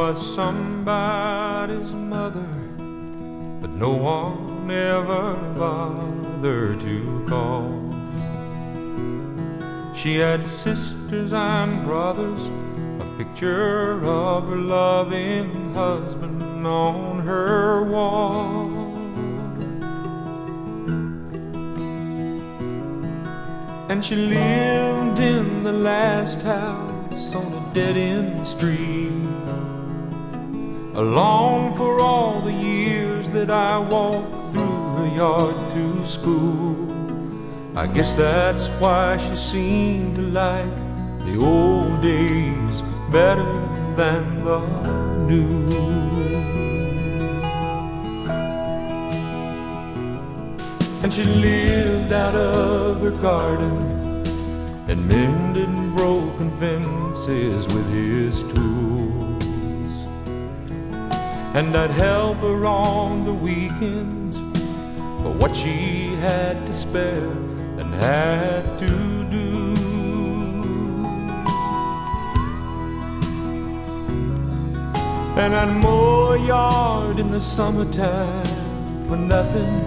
was somebody's mother, but no one ever bothered to call. She had sisters and brothers, a picture of her loving husband on her wall. And she lived in the last house on a dead-end street. I long for all the years that I walked through her yard to school. I guess that's why she seemed to like the old days better than the new. And she lived out of her garden and mended broken fences with his tools. And I'd help her on the weekends for what she had to spare and had to do. And I'd mow a yard in the summertime for nothing,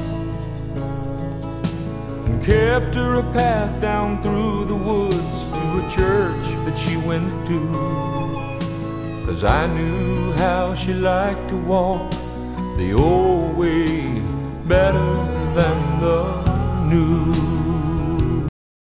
and kept her a path down through the woods to a church that she went to. 'Cause I knew how she liked to walk the old way better than the new.